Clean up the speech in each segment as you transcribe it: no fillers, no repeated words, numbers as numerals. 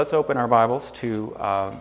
Let's open our Bibles to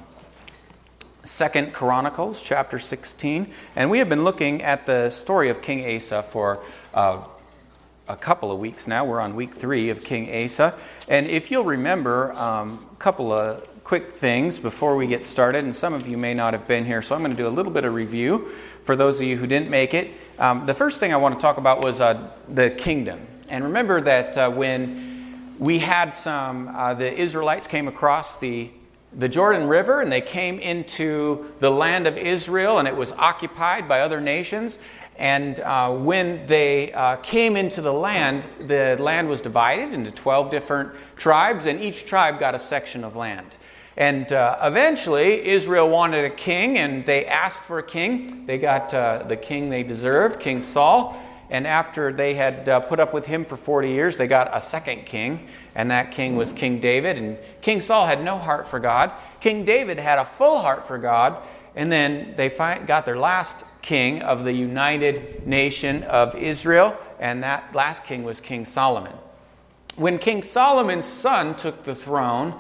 2 Chronicles chapter 16. And we have been looking at the story of King Asa for a couple of weeks now. We're on week 3 of King Asa. And if you'll remember, a couple of quick things before we get started. And some of you may not have been here, so I'm going to do a little bit of review for those of you who didn't make it. The first thing I want to talk about was the kingdom. And remember that when we had the Israelites came across the Jordan River, and they came into the land of Israel, and it was occupied by other nations. And when they came into the land was divided into 12 different tribes, and each tribe got a section of land. And eventually, Israel wanted a king, and they asked for a king. They got the king they deserved, King Saul. And after they had put up with him for 40 years, they got a second king, and that king was King David. And King Saul had no heart for God. King David had a full heart for God. And then they got their last king of the united nation of Israel, and that last king was King Solomon. When King Solomon's son took the throne,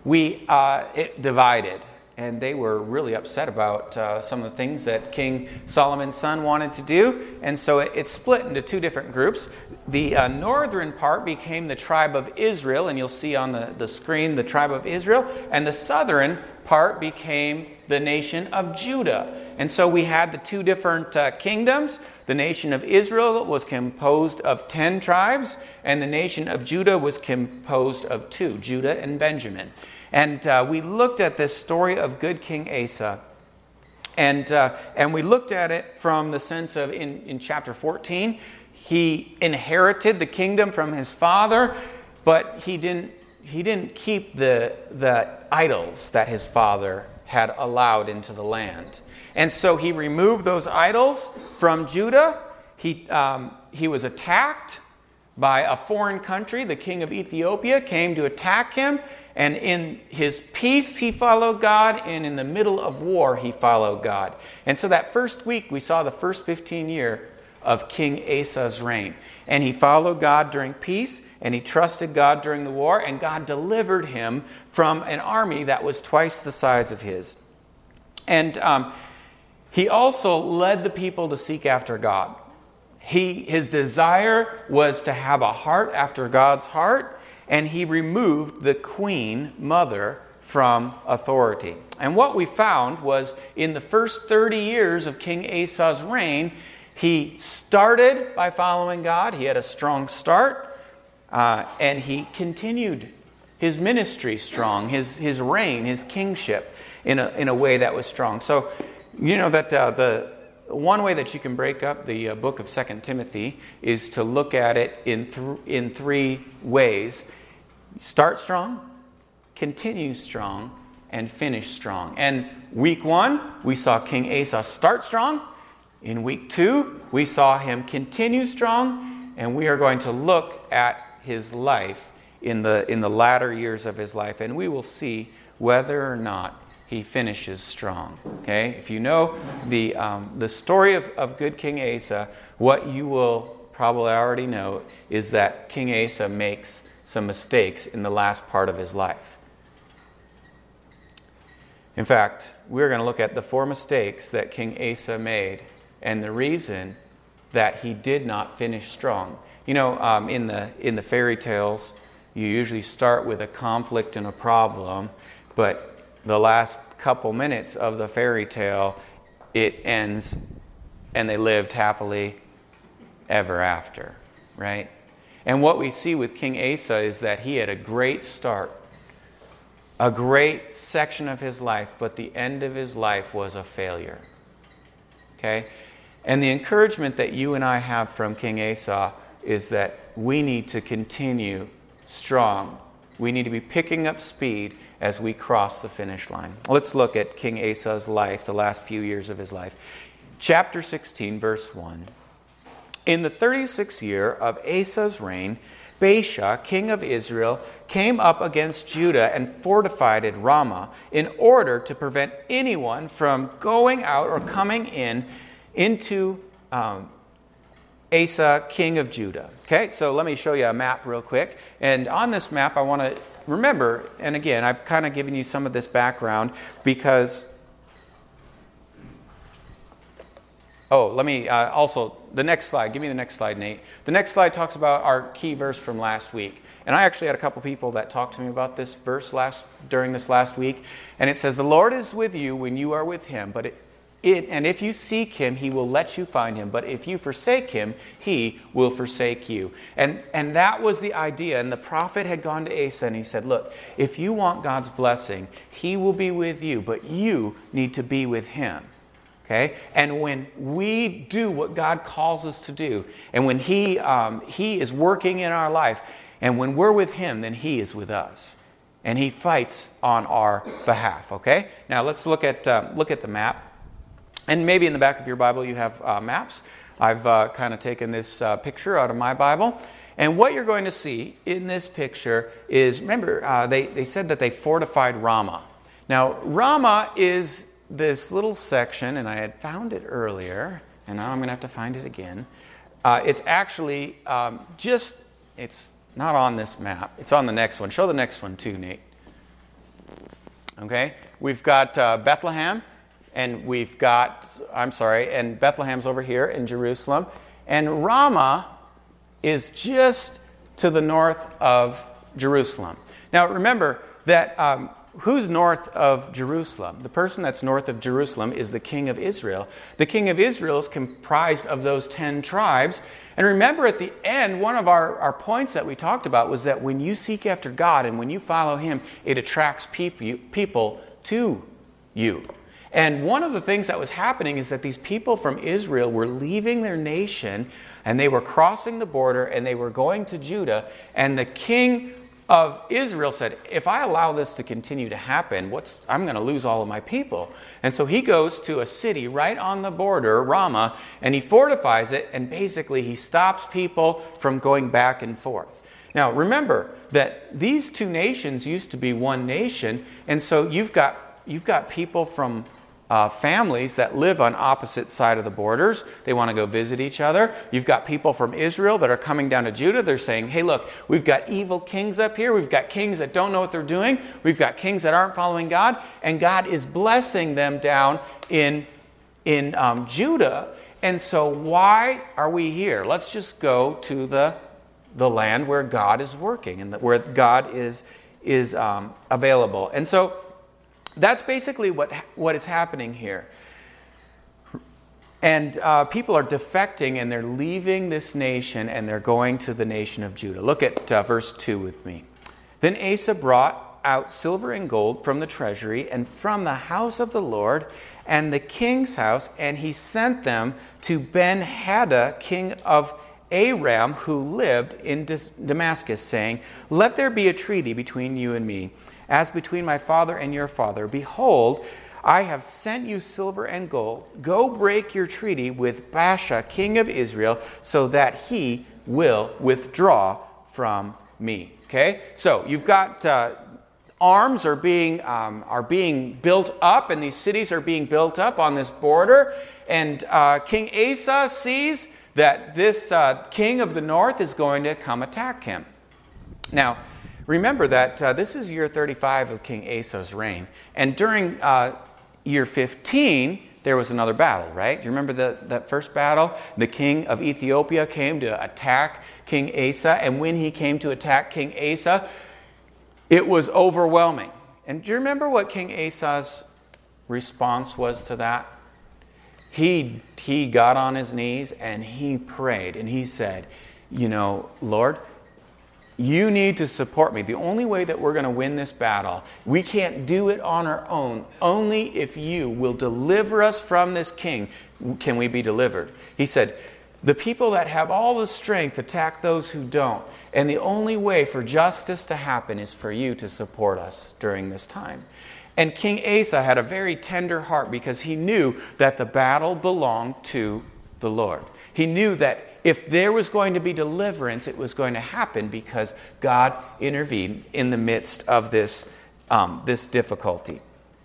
it divided. And they were really upset about some of the things that King Solomon's son wanted to do. And so it split into 2 different groups. The northern part became the tribe of Israel, and you'll see on the screen the tribe of Israel. And the southern part became the nation of Judah. And so we had the 2 different kingdoms. The nation of Israel was composed of 10 tribes, and the nation of Judah was composed of 2, Judah and Benjamin. And we looked at this story of good King Asa. And we looked at it from the sense of, in chapter 14, he inherited the kingdom from his father, but he didn't keep the idols that his father had allowed into the land. And so he removed those idols from Judah. He was attacked by a foreign country. The king of Ethiopia came to attack him. And in his peace, he followed God, and in the middle of war, he followed God. And so that first week, we saw the first 15 years of King Asa's reign. And he followed God during peace, and he trusted God during the war, and God delivered him from an army that was twice the size of his. And he also led the people to seek after God. His desire was to have a heart after God's heart, and he removed the queen mother from authority. And what we found was in the first 30 years of King Asa's reign, he started by following God. He had a strong start, and he continued his ministry strong, his reign, his kingship in a way that was strong. So, you know that the one way that you can break up the book of 2 Timothy is to look at it in 3 ways. Start strong, continue strong, and finish strong. And week 1, we saw King Asa start strong. In week 2, we saw him continue strong. And we are going to look at his life in the latter years of his life. And we will see whether or not he finishes strong. Okay? If you know the story of good King Asa, what you will probably already know is that King Asa makes some mistakes in the last part of his life. In fact, we're going to look at the 4 mistakes that King Asa made and the reason that he did not finish strong. You know, in the fairy tales, you usually start with a conflict and a problem, but the last couple minutes of the fairy tale, it ends and they lived happily ever after, right? And what we see with King Asa is that he had a great start, a great section of his life, but the end of his life was a failure. Okay? And the encouragement that you and I have from King Asa is that we need to continue strong. We need to be picking up speed as we cross the finish line. Let's look at King Asa's life, the last few years of his life. Chapter 16, verse 1. In the 36th year of Asa's reign, Baasha, king of Israel, came up against Judah and fortified Ramah in order to prevent anyone from going out or coming into Asa, king of Judah. Okay, so let me show you a map real quick. And on this map, I want to remember, and again, I've kind of given you some of this background because... Oh, let me also, the next slide. Give me the next slide, Nate. The next slide talks about our key verse from last week. And I actually had a couple people that talked to me about this verse during this last week. And it says, "The Lord is with you when you are with him, and if you seek him, he will let you find him. But if you forsake him, he will forsake you." And that was the idea. And the prophet had gone to Asa and he said, look, if you want God's blessing, he will be with you, but you need to be with him. Okay? And when we do what God calls us to do, and when He is working in our life, and when we're with Him, then He is with us. And He fights on our behalf. Okay? Now let's look at the map. And maybe in the back of your Bible you have maps. I've kind of taken this picture out of my Bible. And what you're going to see in this picture is, remember, they said that they fortified Ramah. Now, Ramah is this little section, and I had found it earlier, and now I'm going to have to find it again. It's actually it's not on this map. It's on the next one. Show the next one too, Nate. Okay? We've got Bethlehem, and and Bethlehem's over here in Jerusalem. And Ramah is just to the north of Jerusalem. Now, remember that... who's north of Jerusalem? The person that's north of Jerusalem is the king of Israel. The king of Israel is comprised of those 10 tribes. And remember at the end, one of our points that we talked about was that when you seek after God and when you follow Him, it attracts people to you. And one of the things that was happening is that these people from Israel were leaving their nation and they were crossing the border and they were going to Judah, and the king of Israel said, if I allow this to continue to happen, I'm going to lose all of my people. And so he goes to a city right on the border, Ramah, and he fortifies it, and basically he stops people from going back and forth. Now remember that these two nations used to be one nation, and so you've got people from families that live on opposite side of the borders. They want to go visit each other. You've got people from Israel that are coming down to Judah. They're saying, hey, look, we've got evil kings up here. We've got kings that don't know what they're doing. We've got kings that aren't following God. And God is blessing them down in Judah. And so why are we here? Let's just go to the land where God is working and where God is available. And so that's basically what is happening here. And people are defecting and they're leaving this nation and they're going to the nation of Judah. Look at verse 2 with me. Then Asa brought out silver and gold from the treasury and from the house of the Lord and the king's house, and he sent them to Ben-Hadad, king of Aram, who lived in Damascus, saying, "Let there be a treaty between you and me, as between my father and your father. Behold, I have sent you silver and gold. Go break your treaty with Baasha, king of Israel, so that he will withdraw from me." Okay, so you've got arms are being built up, and these cities are being built up on this border. And King Asa sees that this king of the north is going to come attack him. Now, remember that this is year 35 of King Asa's reign. And during year 15, there was another battle, right? Do you remember that first battle? The king of Ethiopia came to attack King Asa. And when he came to attack King Asa, it was overwhelming. And do you remember what King Asa's response was to that? He got on his knees and he prayed. And he said, Lord, you need to support me. The only way that we're going to win this battle, we can't do it on our own. Only if you will deliver us from this king can we be delivered. He said, the people that have all the strength attack those who don't. And the only way for justice to happen is for you to support us during this time. And King Asa had a very tender heart because he knew that the battle belonged to the Lord. He knew that if there was going to be deliverance, it was going to happen because God intervened in the midst of this difficulty.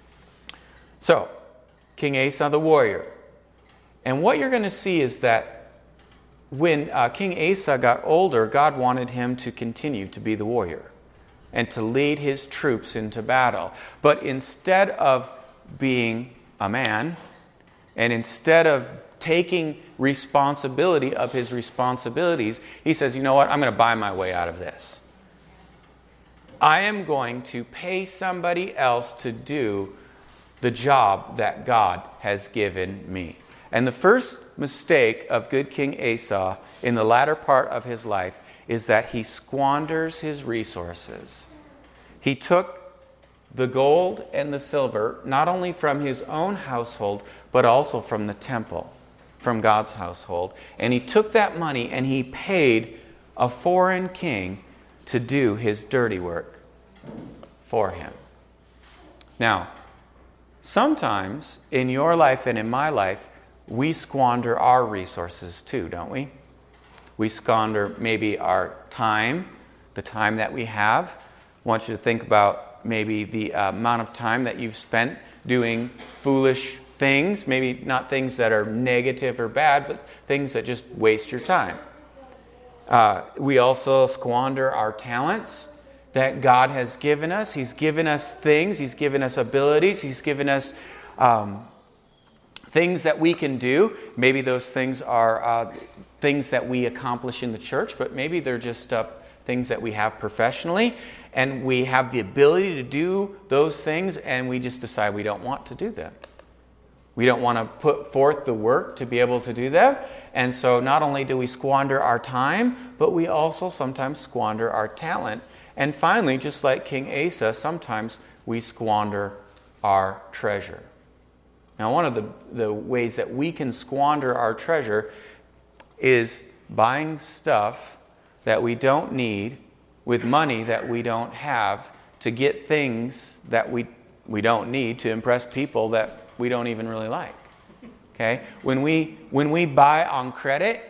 So, King Asa the warrior. And what you're going to see is that when King Asa got older, God wanted him to continue to be the warrior and to lead his troops into battle. But instead of being a man, and instead of taking responsibility of his responsibilities, he says, you know what, I'm going to buy my way out of this. I am going to pay somebody else to do the job that God has given me. And the first mistake of good King Asa in the latter part of his life is that he squanders his resources. He took the gold and the silver, not only from his own household, but also from the temple, from God's household. And he took that money and he paid a foreign king to do his dirty work for him. Now, sometimes in your life and in my life, we squander our resources too, don't we? We squander maybe our time, the time that we have. I want you to think about maybe the amount of time that you've spent doing foolish things, maybe not things that are negative or bad, but things that just waste your time. We also squander our talents that God has given us. He's given us things. He's given us abilities. He's given us things that we can do. Maybe those things are things that we accomplish in the church, but maybe they're just things that we have professionally, and we have the ability to do those things, and we just decide we don't want to do them. We don't want to put forth the work to be able to do that. And so not only do we squander our time, but we also sometimes squander our talent. And finally, just like King Asa, sometimes we squander our treasure. Now, one of the ways that we can squander our treasure is buying stuff that we don't need with money that we don't have to get things that we don't need to impress people that we don't even really like. Okay? When we buy on credit,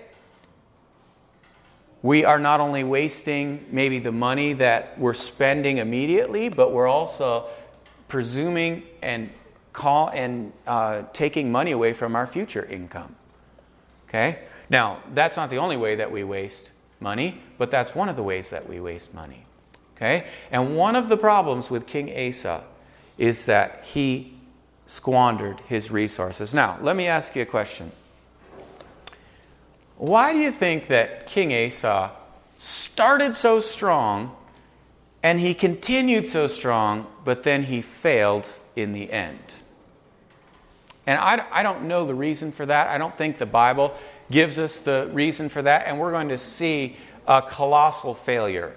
we are not only wasting maybe the money that we're spending immediately, but we're also presuming and taking money away from our future income. Okay? Now, that's not the only way that we waste money, but that's one of the ways that we waste money. Okay? And one of the problems with King Asa is that he squandered his resources. Now, let me ask you a question. Why do you think that King Asa started so strong and he continued so strong, but then he failed in the end? And I don't know the reason for that. I don't think the Bible gives us the reason for that, and we're going to see a colossal failure.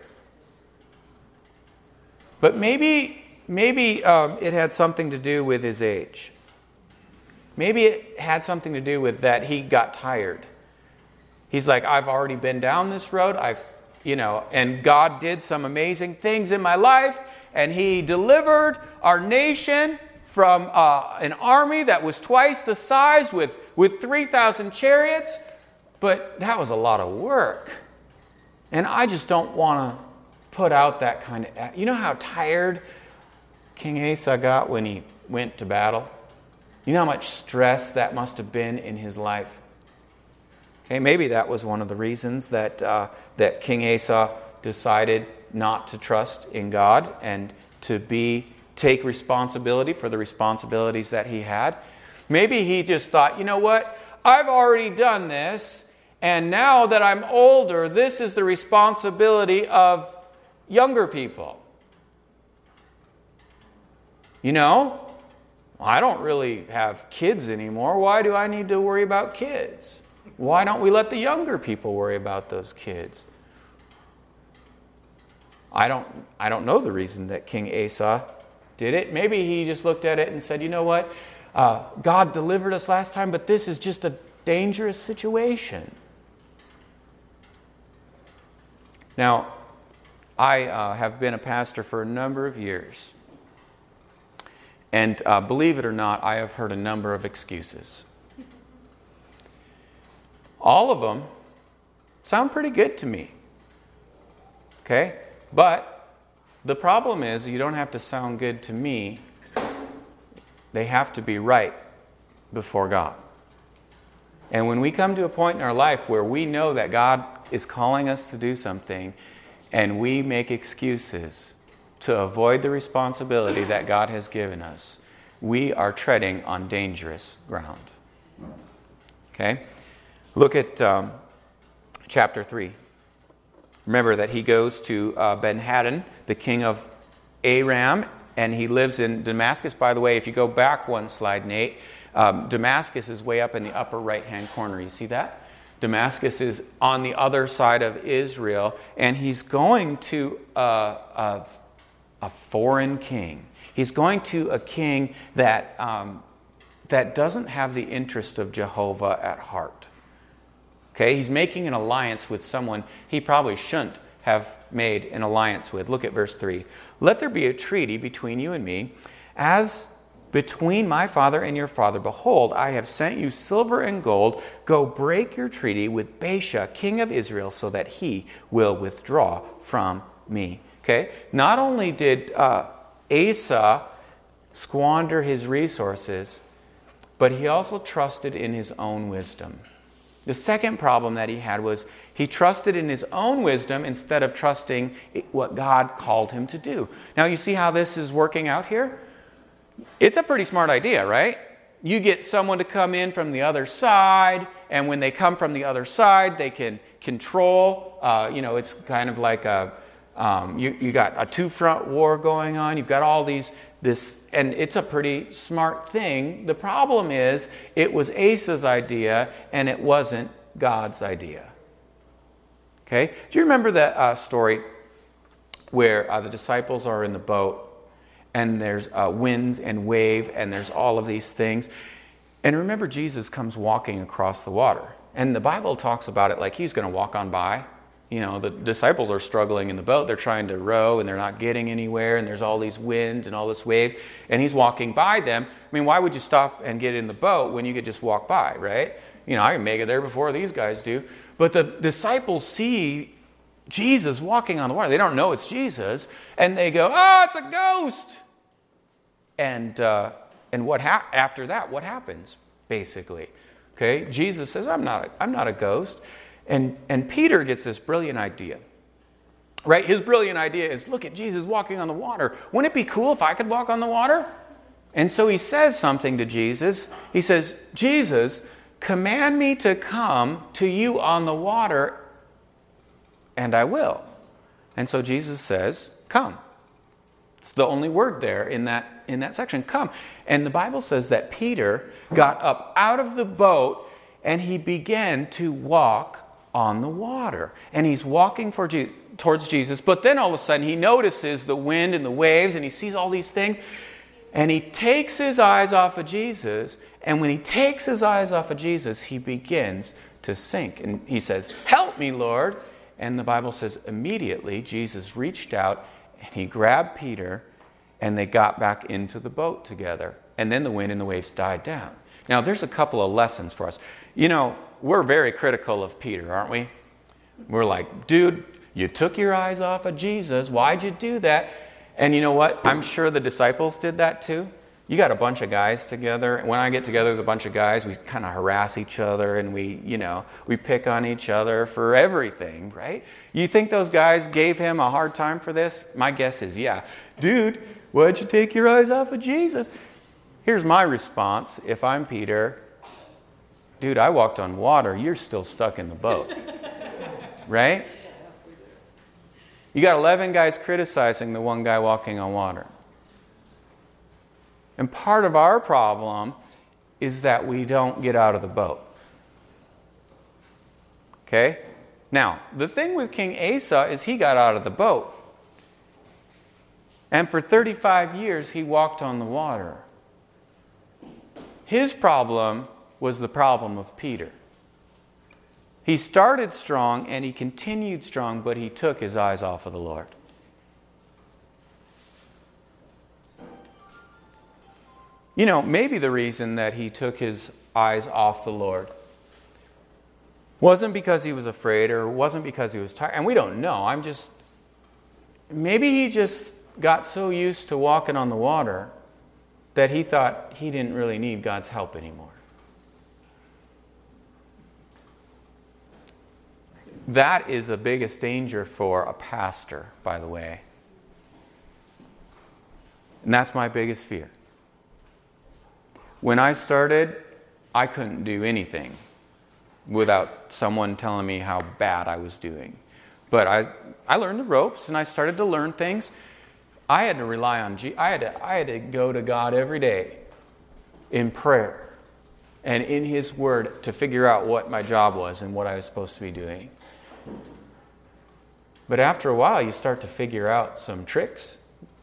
But maybe it had something to do with his age. Maybe it had something to do with that he got tired. He's like, I've already been down this road. And God did some amazing things in my life, and he delivered our nation from an army that was twice the size with 3,000 chariots, but that was a lot of work. And I just don't want to put out that kind of... You know how tired King Asa got when he went to battle? You know how much stress that must have been in his life? Okay, maybe that was one of the reasons that King Asa decided not to trust in God and to take responsibility for the responsibilities that he had. Maybe he just thought, you know what? I've already done this, and now that I'm older, this is the responsibility of younger people. You know, I don't really have kids anymore. Why do I need to worry about kids? Why don't we let the younger people worry about those kids? I don't know the reason that King Asa did it. Maybe he just looked at it and said, you know what? God delivered us last time, but this is just a dangerous situation. Now, I have been a pastor for a number of years. And believe it or not, I have heard a number of excuses. All of them sound pretty good to me. Okay? But the problem is you don't have to sound good to me. They have to be right before God. And when we come to a point in our life where we know that God is calling us to do something, and we make excuses to avoid the responsibility that God has given us, we are treading on dangerous ground. Okay? Look at chapter 3. Remember that he goes to Ben-Hadad, the king of Aram, and he lives in Damascus. By the way, if you go back one slide, Nate, Damascus is way up in the upper right-hand corner. You see that? Damascus is on the other side of Israel, and he's going to a foreign king. He's going to a king that doesn't have the interest of Jehovah at heart. Okay, he's making an alliance with someone he probably shouldn't have made an alliance with. Look at verse 3. Let there be a treaty between you and me, as between my father and your father. Behold, I have sent you silver and gold. Go break your treaty with Baasha, king of Israel, so that he will withdraw from me. Okay? Not only did Asa squander his resources, but he also trusted in his own wisdom. The second problem that he had was he trusted in his own wisdom instead of trusting what God called him to do. Now, you see how this is working out here? It's a pretty smart idea, right? You get someone to come in from the other side, and when they come from the other side, they can control. It's kind of like you got a two-front war going on. You've got all this, and it's a pretty smart thing. The problem is, it was Asa's idea, and it wasn't God's idea. Okay? Do you remember that story where the disciples are in the boat, and there's winds and wave, and there's all of these things? And remember, Jesus comes walking across the water. And the Bible talks about it like he's going to walk on by. You know, the disciples are struggling in the boat. They're trying to row, and they're not getting anywhere, and there's all these wind and all this waves, and he's walking by them. I mean, why would you stop and get in the boat when you could just walk by, right? You know, I can make it there before these guys do. But the disciples see Jesus walking on the water. They don't know it's Jesus, and they go, "Oh, it's a ghost!" And after that, what happens? Basically, okay, Jesus says, "I'm not a ghost," and Peter gets this brilliant idea, right? His brilliant idea is, look at Jesus walking on the water. Wouldn't it be cool if I could walk on the water? And so he says something to Jesus. He says, "Jesus, command me to come to you on the water, and I will." And so Jesus says, "Come." It's the only word there in that section, "come." And the Bible says that Peter got up out of the boat and he began to walk on the water. And he's walking towards Jesus, but then all of a sudden he notices the wind and the waves, and he sees all these things, and he takes his eyes off of Jesus. And when he takes his eyes off of Jesus, he begins to sink. And he says, "Help me, Lord." And the Bible says immediately Jesus reached out and he grabbed Peter, and they got back into the boat together. And then the wind and the waves died down. Now, there's a couple of lessons for us. You know, we're very critical of Peter, aren't we? We're like, dude, you took your eyes off of Jesus. Why'd you do that? And you know what? I'm sure the disciples did that too. You got a bunch of guys together. And when I get together with a bunch of guys, we kind of harass each other, and we pick on each other for everything, right? You think those guys gave him a hard time for this? My guess is, yeah. Dude, why'd you take your eyes off of Jesus? Here's my response if I'm Peter. Dude, I walked on water. You're still stuck in the boat. Right? You got 11 guys criticizing the one guy walking on water. And part of our problem is that we don't get out of the boat. Okay? Now, the thing with King Asa is he got out of the boat. And for 35 years, he walked on the water. His problem was the problem of Peter. He started strong and he continued strong, but he took his eyes off of the Lord. You know, maybe the reason that he took his eyes off the Lord wasn't because he was afraid, or wasn't because he was tired. And we don't know. Maybe he just got so used to walking on the water that he thought he didn't really need God's help anymore. That is the biggest danger for a pastor, by the way. And that's my biggest fear. When I started, I couldn't do anything without someone telling me how bad I was doing. But I learned the ropes, and I started to learn things. I had to rely on I had to go to God every day in prayer and in His Word to figure out what my job was and what I was supposed to be doing. But after a while, you start to figure out some tricks.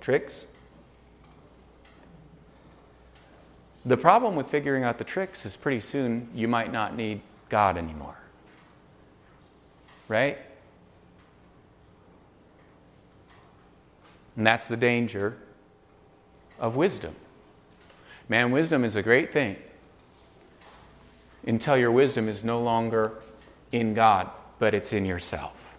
The problem with figuring out the tricks is pretty soon you might not need God anymore. Right? And that's the danger of wisdom. Man, wisdom is a great thing until your wisdom is no longer in God, but it's in yourself.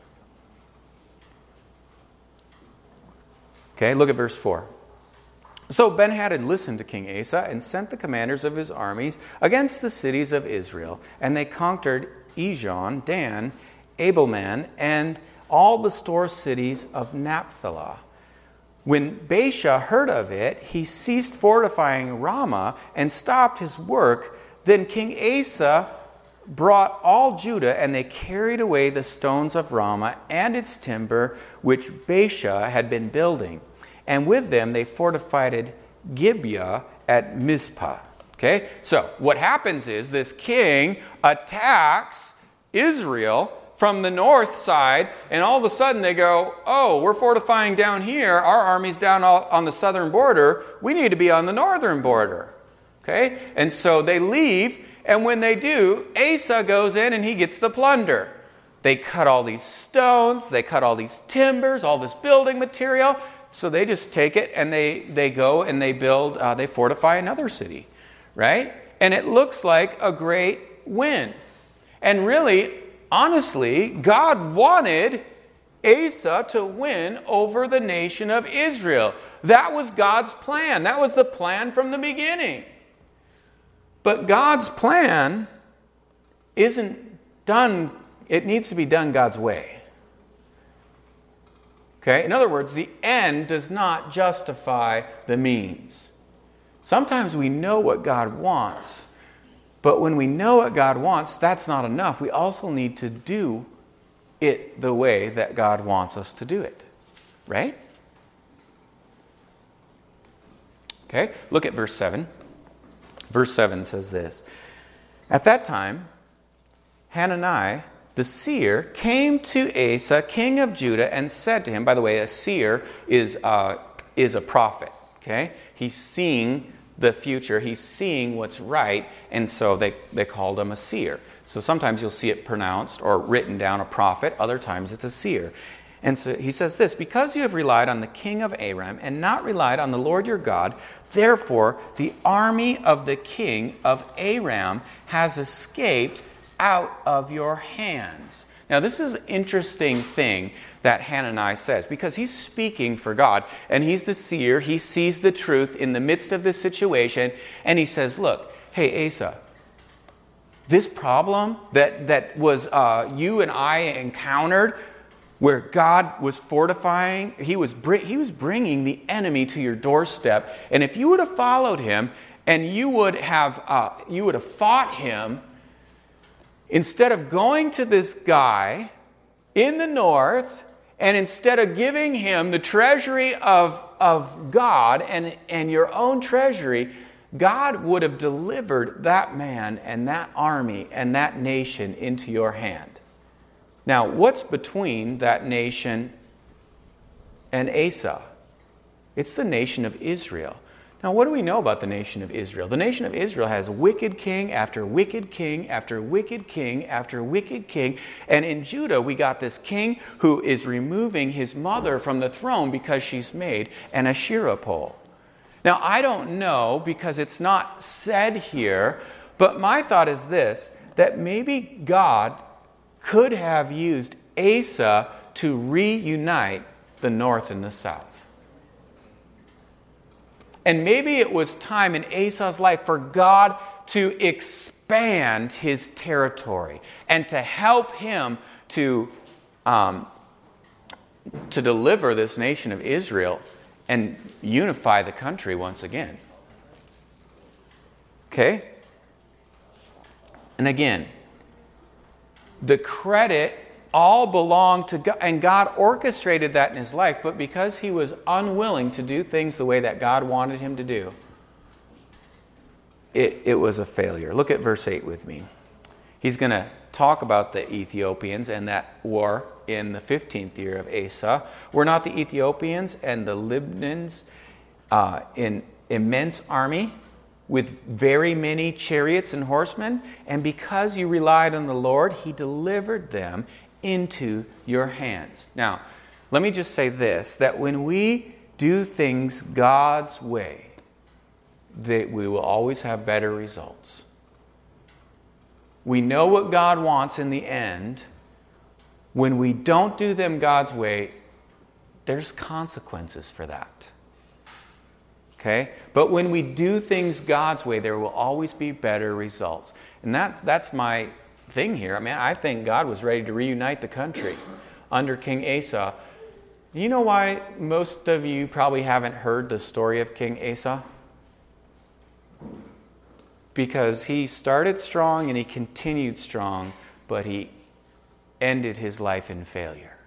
Okay, look at verse 4. So Ben-Hadad listened to King Asa and sent the commanders of his armies against the cities of Israel. And they conquered Ijon, Dan, Abelman, and all the store cities of Naphtali. When Baasha heard of it, he ceased fortifying Ramah and stopped his work. Then King Asa brought all Judah, and they carried away the stones of Ramah and its timber, which Baasha had been building. And with them they fortified Gibeah at Mizpah. Okay? So what happens is this king attacks Israel from the north side, and all of a sudden they go, oh, we're fortifying down here. Our army's down on the southern border. We need to be on the northern border. Okay? And so they leave, and when they do, Asa goes in and he gets the plunder. They cut all these stones, they cut all these timbers, all this building material. So they just take it and they go and they build, they fortify another city, right? And it looks like a great win. And really, honestly, God wanted Asa to win over the nation of Israel. That was God's plan. That was the plan from the beginning. But God's plan isn't done, it needs to be done God's way. Okay? In other words, the end does not justify the means. Sometimes we know what God wants, but when we know what God wants, that's not enough. We also need to do it the way that God wants us to do it. Right? Okay? Look at verse 7. Verse 7 says this. At that time, Hanani, the seer, came to Asa, king of Judah, and said to him, by the way, a seer is a prophet. Okay? He's seeing the future. He's seeing what's right, and so they called him a seer. So sometimes you'll see it pronounced or written down, a prophet. Other times it's a seer. And so he says this, because you have relied on the king of Aram and not relied on the Lord your God, therefore the army of the king of Aram has escaped out of your hands. Now, this is an interesting thing that Hanani says, because he's speaking for God, and he's the seer. He sees the truth in the midst of this situation, and he says, look, hey, Asa, this problem that was you and I encountered, where God was fortifying, he was bringing the enemy to your doorstep, and if you would have followed him, and you would have fought him, instead of going to this guy in the north, and instead of giving him the treasury of God and your own treasury, God would have delivered that man and that army and that nation into your hand. Now, what's between that nation and Asa? It's the nation of Israel. Now, what do we know about the nation of Israel? The nation of Israel has wicked king after wicked king after wicked king after wicked king. And in Judah, we got this king who is removing his mother from the throne because she's made an Asherah pole. Now, I don't know because it's not said here, but my thought is this, that maybe God could have used Asa to reunite the north and the south. And maybe it was time in Asa's life for God to expand his territory and to help him to deliver this nation of Israel and unify the country once again. Okay? And again, the credit all belonged to God, and God orchestrated that in his life, but because he was unwilling to do things the way that God wanted him to do, it was a failure. Look at verse 8 with me. He's going to talk about the Ethiopians and that war in the 15th year of Asa. Were not the Ethiopians and the Libnans in immense army with very many chariots and horsemen? And because you relied on the Lord, he delivered them into your hands. Now, let me just say this, that when we do things God's way, that we will always have better results. We know what God wants in the end. When we don't do them God's way, there's consequences for that. Okay? But when we do things God's way, there will always be better results. And that's my thing here. I mean, I think God was ready to reunite the country under King Asa. You know why most of you probably haven't heard the story of King Asa? Because he started strong and he continued strong, but he ended his life in failure.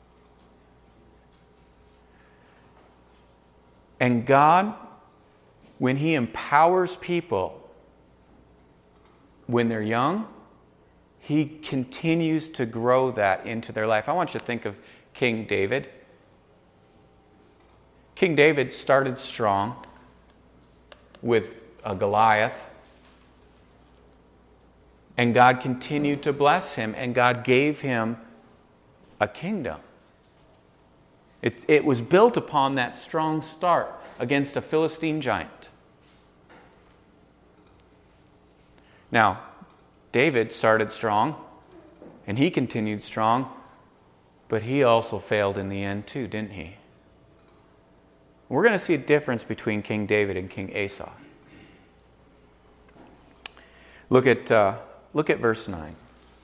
And God, when he empowers people when they're young, he continues to grow that into their life. I want you to think of King David. King David started strong with a Goliath. And God continued to bless him, and God gave him a kingdom. It was built upon that strong start against a Philistine giant. Now, David started strong, and he continued strong, but he also failed in the end too, didn't he? We're going to see a difference between King David and King Asa. Look at verse 9. It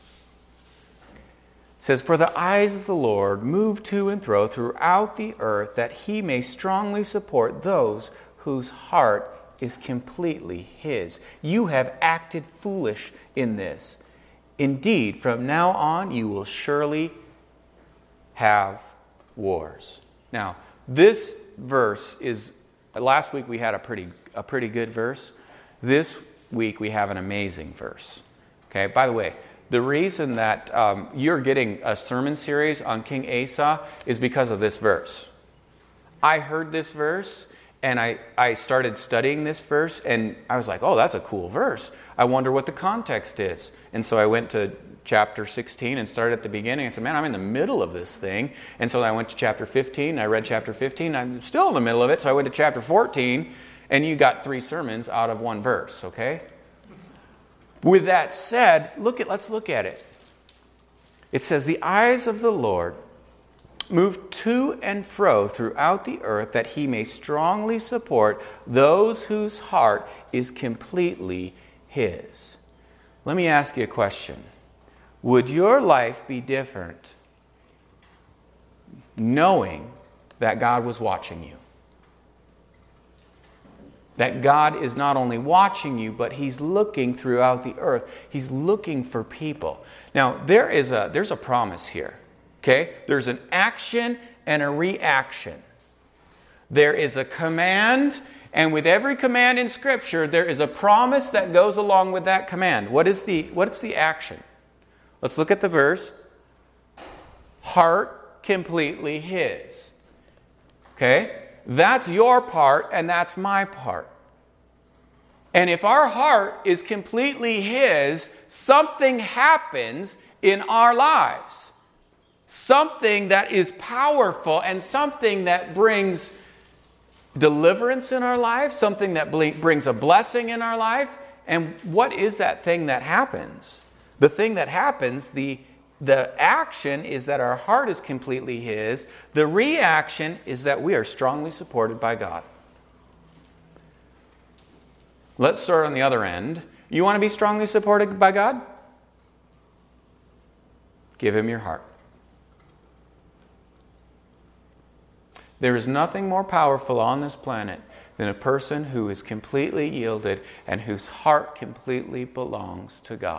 says, "For the eyes of the Lord move to and fro throughout the earth, that he may strongly support those whose heart is completely his. You have acted foolish in this. Indeed, from now on you will surely have wars." Now, this verse is, last week we had a pretty good verse. This week we have an amazing verse. Okay, by the way, the reason that you're getting a sermon series on King Asa is because of this verse. I heard this verse and I started studying this verse and I was like, oh, that's a cool verse. I wonder what the context is. And so I went to chapter 16 and started at the beginning. I said, man, I'm in the middle of this thing. And so I went to chapter 15. I read chapter 15. I'm still in the middle of it. So I went to chapter 14 and you got 3 sermons out of 1 verse, okay? With that said, let's look at it. It says, "The eyes of the Lord move to and fro throughout the earth, that he may strongly support those whose heart is completely his." Let me ask you a question. Would your life be different knowing that God was watching you? That God is not only watching you, but he's looking throughout the earth. He's looking for people. Now, there's a promise here. Okay? There's an action and a reaction. There is a command, and with every command in Scripture, there is a promise that goes along with that command. What's the action? Let's look at the verse. Heart completely his. Okay? That's your part and that's my part. And if our heart is completely his, something happens in our lives. Something that is powerful and something that brings deliverance in our life, something that brings a blessing in our life. And what is that thing that happens? The thing that happens, the action is that our heart is completely his. The reaction is that we are strongly supported by God. Let's start on the other end. You want to be strongly supported by God? Give him your heart. There is nothing more powerful on this planet than a person who is completely yielded and whose heart completely belongs to God.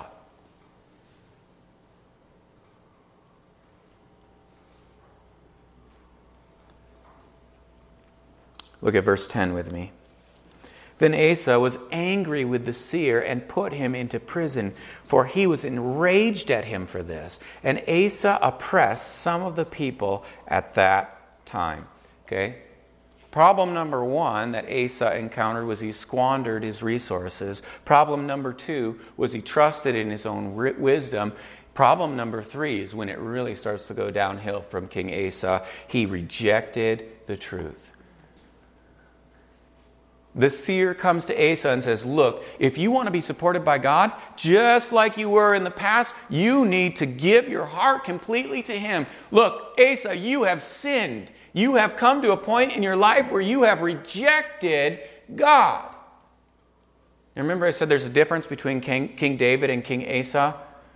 Look at verse 10 with me. Then Asa was angry with the seer and put him into prison, for he was enraged at him for this. And Asa oppressed some of the people at that time. Okay? Problem number one that Asa encountered was he squandered his resources. Problem number two was he trusted in his own wisdom. Problem number three is when it really starts to go downhill from King Asa. He rejected the truth. The seer comes to Asa and says, look, if you want to be supported by God, just like you were in the past, you need to give your heart completely to him. Look, Asa, you have sinned. You have come to a point in your life where you have rejected God. And remember I said there's a difference between King David and King Asa?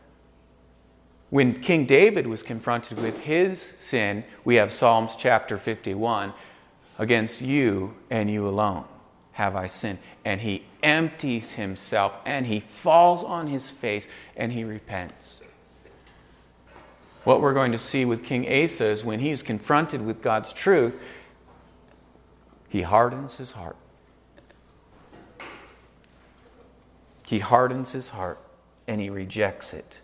When King David was confronted with his sin, we have Psalms chapter 51, against you and you alone have I sinned. And he empties himself and he falls on his face and he repents. What we're going to see with King Asa is when he is confronted with God's truth, he hardens his heart. He hardens his heart and he rejects it.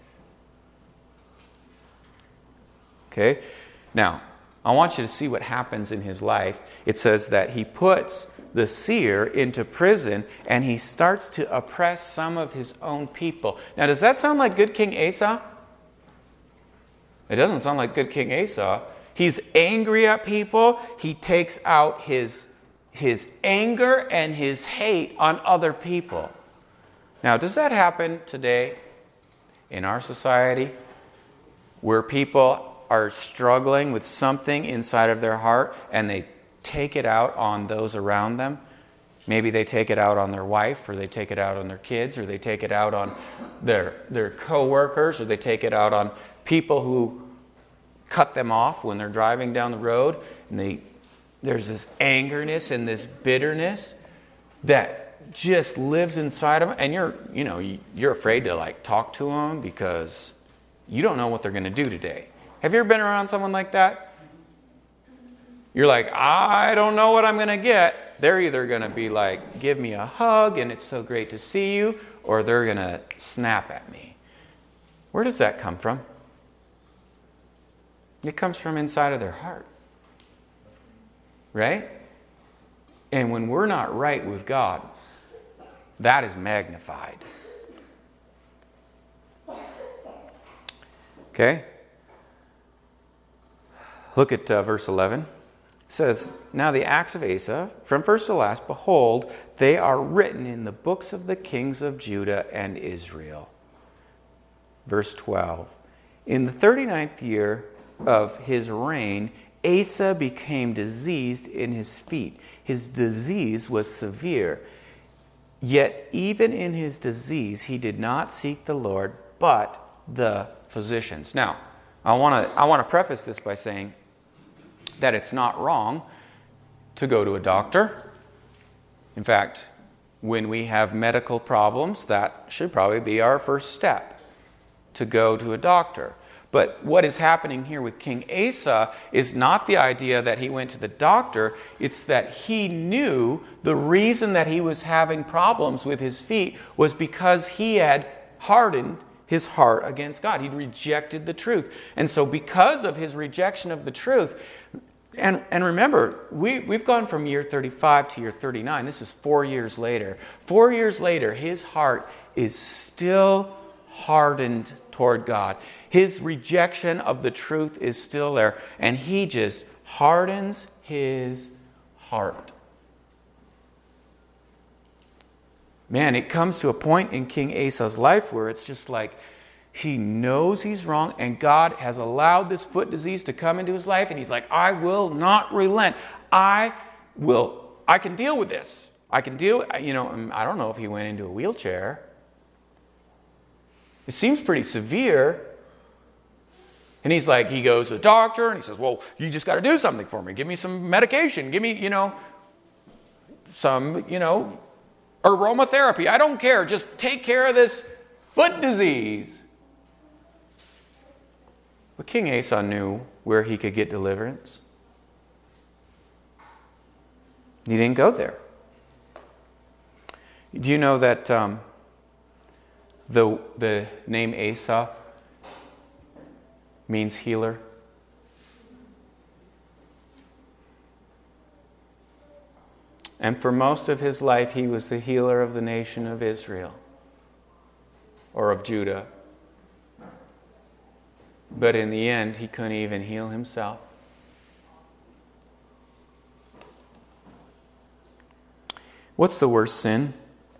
Okay? Now, I want you to see what happens in his life. It says that he puts the seer into prison and he starts to oppress some of his own people. Now, does that sound like good King Asa? It doesn't sound like good King Asa. He's angry at people. He takes out his anger and his hate on other people. Now, does that happen today in our society where people are struggling with something inside of their heart and they take it out on those around them? Maybe they take it out on their wife, or they take it out on their kids, or they take it out on their co-workers, or they take it out on people who cut them off when they're driving down the road. And there's this angerness and this bitterness that just lives inside of them. And you're afraid to talk to them because you don't know what they're going to do today. Have you ever been around someone like that? You're like, I don't know what I'm going to get. They're either going to be like, give me a hug and it's so great to see you, or they're going to snap at me. Where does that come from? It comes from inside of their heart. Right? And when we're not right with God, that is magnified. Okay? Look at verse 11. It says, now the acts of Asa, from first to last, behold, they are written in the books of the kings of Judah and Israel. Verse 12. In the 39th year of his reign, Asa became diseased in his feet. His disease was severe. Yet even in his disease, he did not seek the Lord, but the physicians. Now, I want to preface this by saying that it's not wrong to go to a doctor. In fact, when we have medical problems, that should probably be our first step, to go to a doctor. But what is happening here with King Asa is not the idea that he went to the doctor. It's that he knew the reason that he was having problems with his feet was because he had hardened his heart against God. He'd rejected the truth. And so because of his rejection of the truth, and remember, we've gone from year 35 to year 39. This is 4 years later. 4 years later, his heart is still hardened toward God. His rejection of the truth is still there. And he just hardens his heart. Man, it comes to a point in King Asa's life where it's just like he knows he's wrong, and God has allowed this foot disease to come into his life, and he's like, I will not relent. I can deal with this. I can deal, I don't know if he went into a wheelchair. It seems pretty severe. And he goes to the doctor and he says, well, you just got to do something for me. Give me some medication. Give me, some, aromatherapy. I don't care. Just take care of this foot disease. But King Asa knew where he could get deliverance. He didn't go there. Do you know that the name Asa means healer? And for most of his life, he was the healer of the nation of Israel, or of Judah. But in the end, he couldn't even heal himself. What's the worst sin?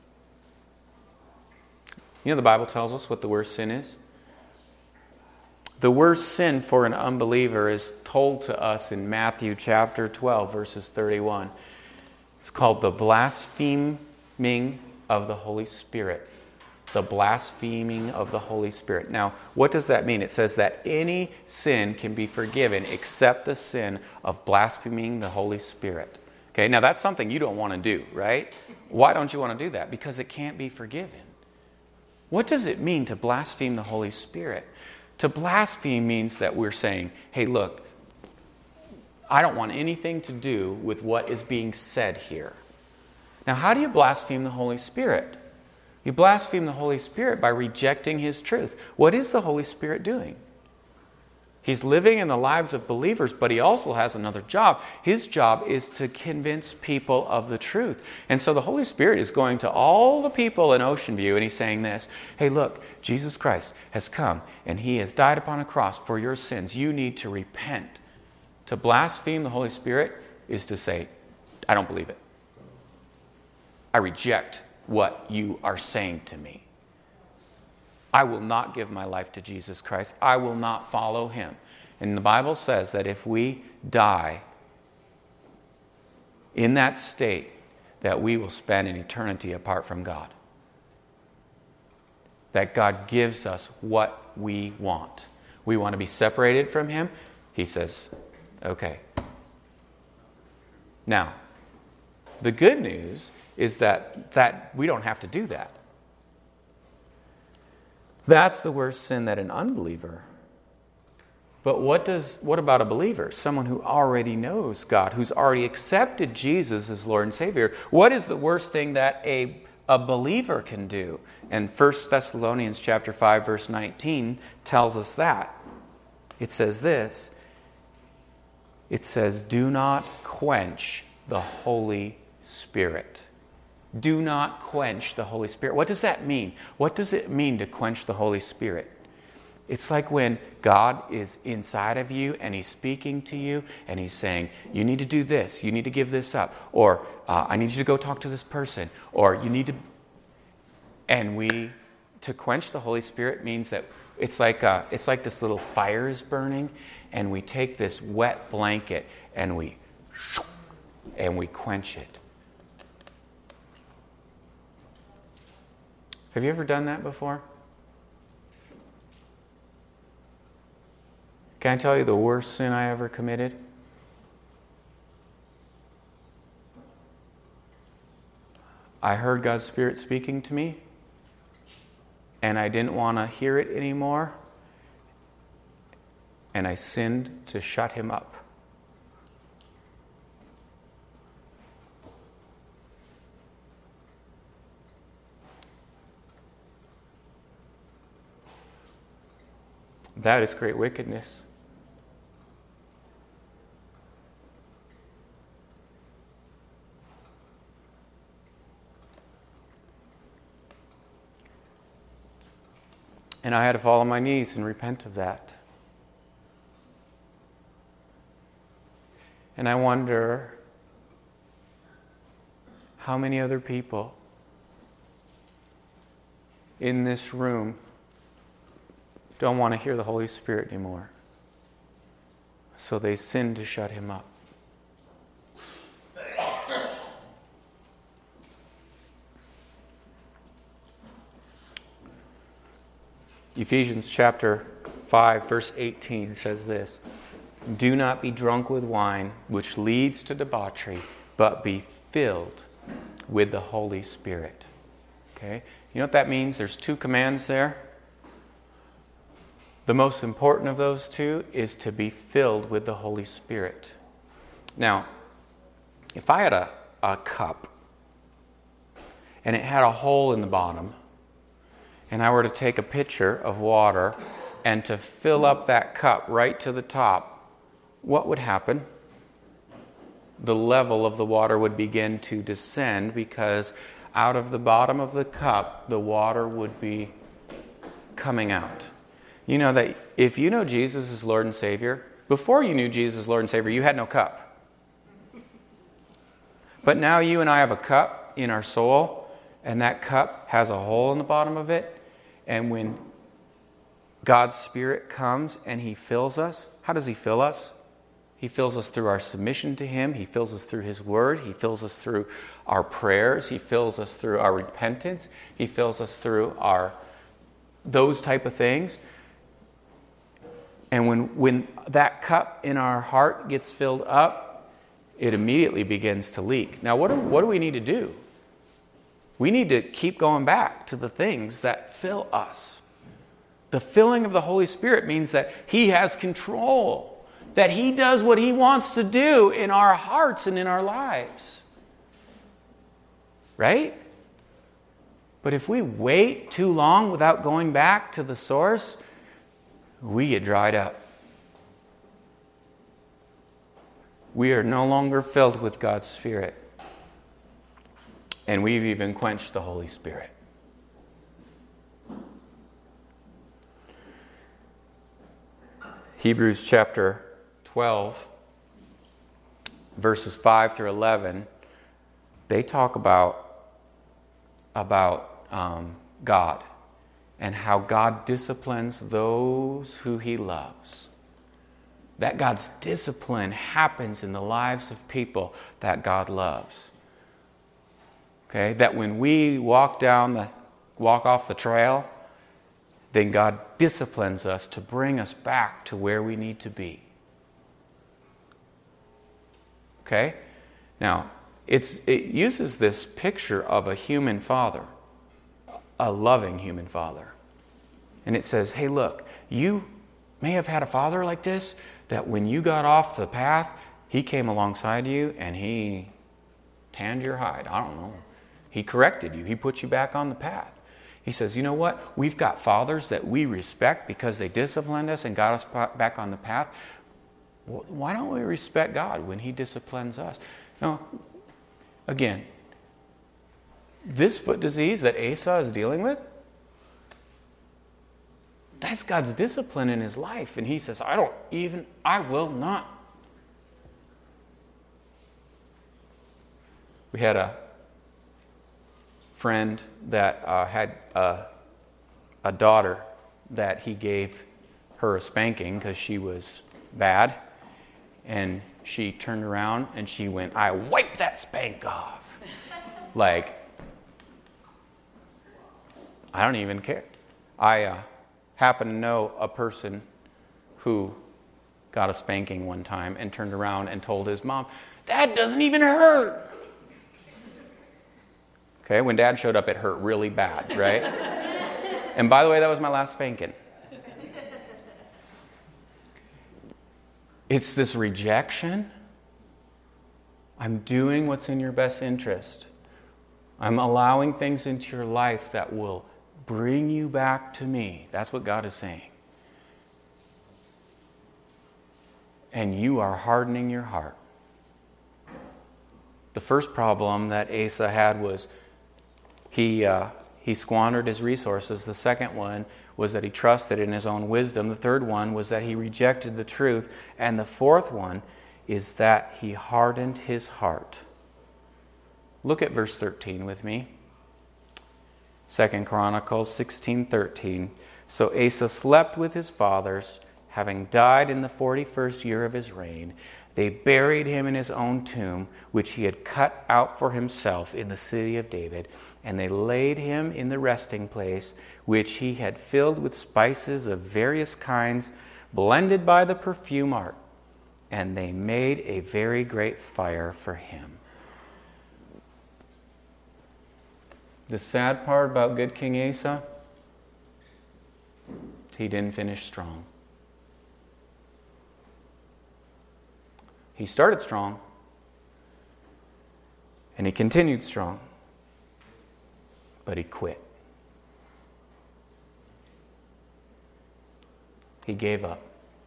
The Bible tells us what the worst sin is. The worst sin for an unbeliever is told to us in Matthew chapter 12, verses 31. It's called the blaspheming of the Holy Spirit. The blaspheming of the Holy Spirit. Now, what does that mean? It says that any sin can be forgiven except the sin of blaspheming the Holy Spirit. Okay, now that's something you don't want to do, right? Why don't you want to do that? Because it can't be forgiven. What does it mean to blaspheme the Holy Spirit? To blaspheme means that we're saying, hey, look, I don't want anything to do with what is being said here. Now, how do you blaspheme the Holy Spirit? You blaspheme the Holy Spirit by rejecting His truth. What is the Holy Spirit doing? He's living in the lives of believers, but He also has another job. His job is to convince people of the truth. And so the Holy Spirit is going to all the people in Ocean View and He's saying this, hey, look, Jesus Christ has come and He has died upon a cross for your sins. You need to repent. To blaspheme the Holy Spirit is to say, I don't believe it. I reject what you are saying to me. I will not give my life to Jesus Christ. I will not follow Him. And the Bible says that if we die in that state, that we will spend an eternity apart from God. That God gives us what we want. We want to be separated from Him. He says, okay. Now, the good news is that we don't have to do that. That's the worst sin that an unbeliever. But what about a believer? Someone who already knows God, who's already accepted Jesus as Lord and Savior. What is the worst thing that a believer can do? And 1 Thessalonians chapter 5, verse 19 tells us that. It says this. It says, do not quench the Holy Spirit. Do not quench the Holy Spirit. What does that mean? What does it mean to quench the Holy Spirit? It's like when God is inside of you and He's speaking to you and He's saying, you need to do this, you need to give this up, or I need you to go talk to this person, or you need to... And to quench the Holy Spirit means that it's like this little fire is burning, and we take this wet blanket and we quench it. Have you ever done that before? Can I tell you the worst sin I ever committed? I heard God's Spirit speaking to me, and I didn't want to hear it anymore, and I sinned to shut Him up. That is great wickedness. And I had to fall on my knees and repent of that. And I wonder how many other people in this room don't want to hear the Holy Spirit anymore. So they sin to shut Him up. Ephesians chapter 5, verse 18 says this, "Do not be drunk with wine, which leads to debauchery, but be filled with the Holy Spirit." Okay? You know what that means? There's two commands there. The most important of those two is to be filled with the Holy Spirit. Now, if I had a cup and it had a hole in the bottom, and I were to take a pitcher of water and to fill up that cup right to the top, what would happen? The level of the water would begin to descend because out of the bottom of the cup, the water would be coming out. You know that if you know Jesus as Lord and Savior, before you knew Jesus as Lord and Savior, you had no cup. But now you and I have a cup in our soul, and that cup has a hole in the bottom of it. And when God's Spirit comes and He fills us, how does He fill us? He fills us through our submission to Him. He fills us through His Word. He fills us through our prayers. He fills us through our repentance. He fills us through those type of things. And when that cup in our heart gets filled up, it immediately begins to leak. Now, what do we need to do? We need to keep going back to the things that fill us. The filling of the Holy Spirit means that He has control, that He does what He wants to do in our hearts and in our lives. Right? But if we wait too long without going back to the source, we get dried up. We are no longer filled with God's Spirit. And we've even quenched the Holy Spirit. Hebrews chapter 12, verses 5 through 11, they talk about God and how God disciplines those who He loves. That God's discipline happens in the lives of people that God loves. Okay, that when we walk off the trail, then God disciplines us to bring us back to where we need to be. Okay? Now, it uses this picture of a human father, a loving human father. And it says, hey, look, you may have had a father like this, that when you got off the path, he came alongside you and he tanned your hide. I don't know. He corrected you. He put you back on the path. He says, you know what? We've got fathers that we respect because they disciplined us and got us back on the path. Why don't we respect God when He disciplines us? Now, again, this foot disease that Asa is dealing with, that's God's discipline in his life. And he says, I will not. We had a friend that had a daughter that he gave her a spanking because she was bad. And she turned around and she went, I wiped that spank off. Like, I don't even care. I happen to know a person who got a spanking one time and turned around and told his mom, Dad doesn't even hurt. Okay, when Dad showed up, it hurt really bad, right? And by the way, that was my last spanking. It's this rejection. I'm doing what's in your best interest. I'm allowing things into your life that will bring you back to me. That's what God is saying. And you are hardening your heart. The first problem that Asa had was he squandered his resources. The second one was that he trusted in his own wisdom. The third one was that he rejected the truth. And the fourth one is that he hardened his heart. Look at verse 13 with me. 2 Chronicles 16:13. So Asa slept with his fathers, having died in the 41st year of his reign. They buried him in his own tomb, which he had cut out for himself in the city of David. And they laid him in the resting place, which he had filled with spices of various kinds, blended by the perfume art. And they made a very great fire for him. The sad part about good King Asa, he didn't finish strong. He started strong, and he continued strong, but he quit. He gave up.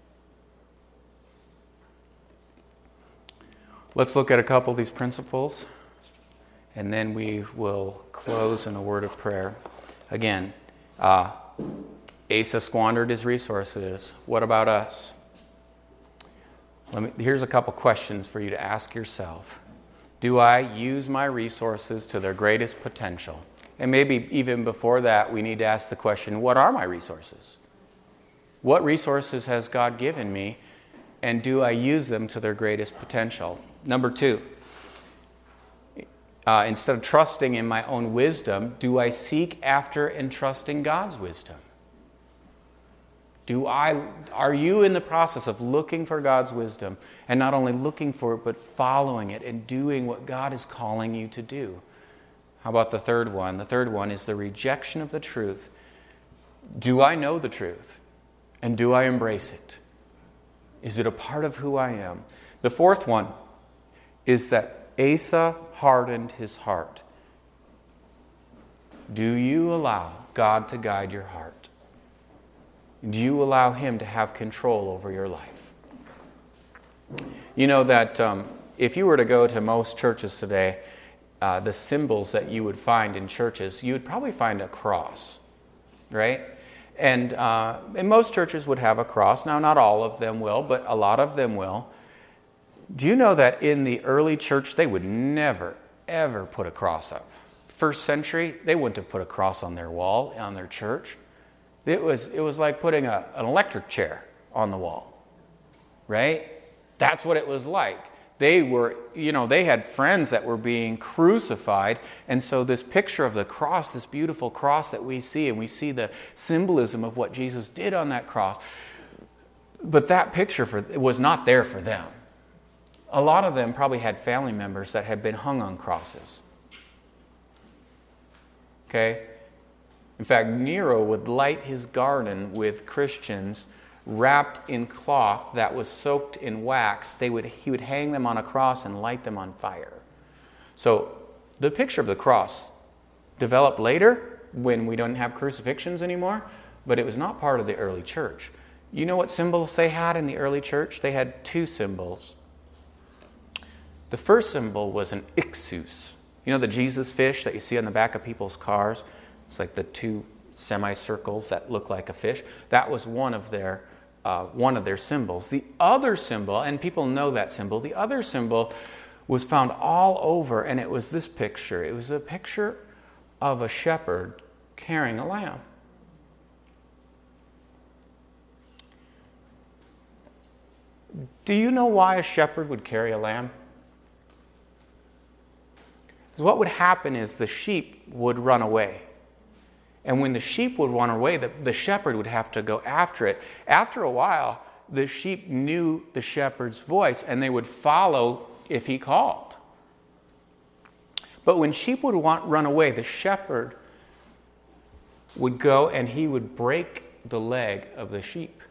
Let's look at a couple of these principles, and then we will close in a word of prayer. Again, Asa squandered his resources. What about us? Here's a couple questions for you to ask yourself. Do I use my resources to their greatest potential? And maybe even before that, we need to ask the question, what are my resources? What resources has God given me, and do I use them to their greatest potential? Number 2, instead of trusting in my own wisdom, do I seek after and trust in God's wisdom? Are you in the process of looking for God's wisdom, and not only looking for it, but following it and doing what God is calling you to do? How about the third one? The third one is the rejection of the truth. Do I know the truth? And do I embrace it? Is it a part of who I am? The fourth one is that Asa hardened his heart. Do you allow God to guide your heart? Do you allow Him to have control over your life? You know that if you were to go to most churches today, the symbols that you would find in churches, you would probably find a cross, right? And most churches would have a cross. Now, not all of them will, but a lot of them will. Do you know that in the early church, they would never, ever put a cross up? First century, they wouldn't have put a cross on their wall, on their church. It was like putting an electric chair on the wall, right? That's what it was like. They had friends that were being crucified, and so this picture of the cross, this beautiful cross that we see, and we see the symbolism of what Jesus did on that cross, but that picture was not there for them. A lot of them probably had family members that had been hung on crosses. Okay? In fact, Nero would light his garden with Christians wrapped in cloth that was soaked in wax. He would hang them on a cross and light them on fire. So the picture of the cross developed later when we don't have crucifixions anymore, but it was not part of the early church. You know what symbols they had in the early church? They had 2 symbols. The first symbol was an ixus. You know the Jesus fish that you see on the back of people's cars? It's like the 2 semicircles that look like a fish. That was one of their symbols. The other symbol, and people know that symbol, the other symbol was found all over, and it was this picture. It was a picture of a shepherd carrying a lamb. Do you know why a shepherd would carry a lamb? What would happen is the sheep would run away. And when the sheep would run away, the shepherd would have to go after it. After a while, the sheep knew the shepherd's voice, and they would follow if he called. But when sheep would run away, the shepherd would go and he would break the leg of the sheep.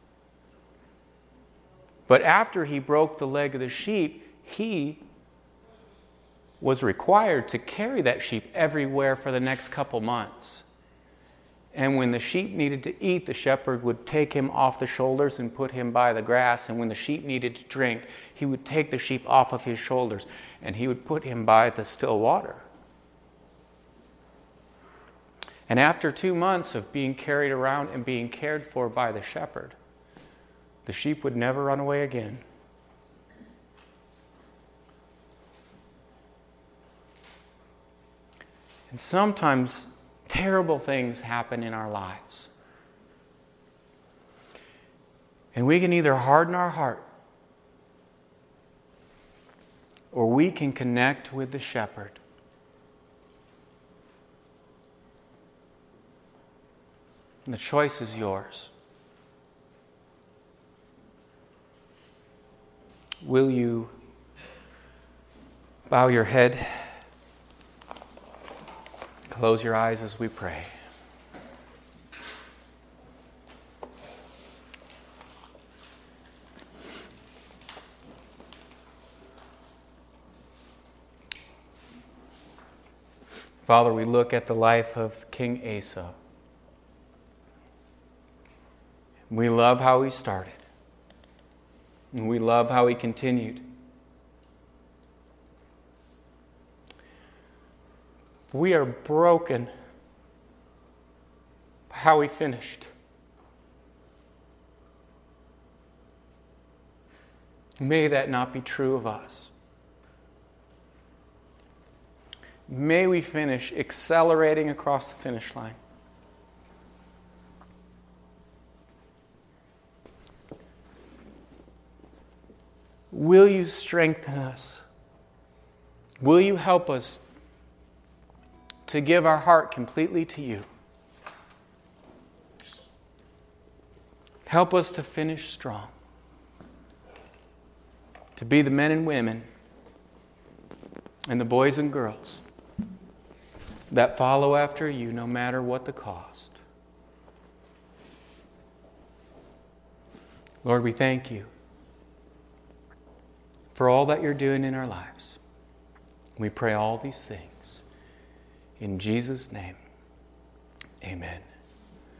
But after he broke the leg of the sheep, he was required to carry that sheep everywhere for the next couple months. And when the sheep needed to eat, the shepherd would take him off the shoulders and put him by the grass. And when the sheep needed to drink, he would take the sheep off of his shoulders and he would put him by the still water. And after 2 months of being carried around and being cared for by the shepherd, the sheep would never run away again. And sometimes terrible things happen in our lives. And we can either harden our heart or we can connect with the shepherd. And the choice is yours. Will you bow your head, close your eyes as we pray? Father, we look at the life of King Asa. We love how he started. And we love how he continued. We are broken by how he finished. May that not be true of us. May we finish accelerating across the finish line. Will you strengthen us? Will you help us to give our heart completely to you? Help us to finish strong, to be the men and women and the boys and girls that follow after you no matter what the cost. Lord, we thank you for all that you're doing in our lives. We pray all these things in Jesus' name. Amen.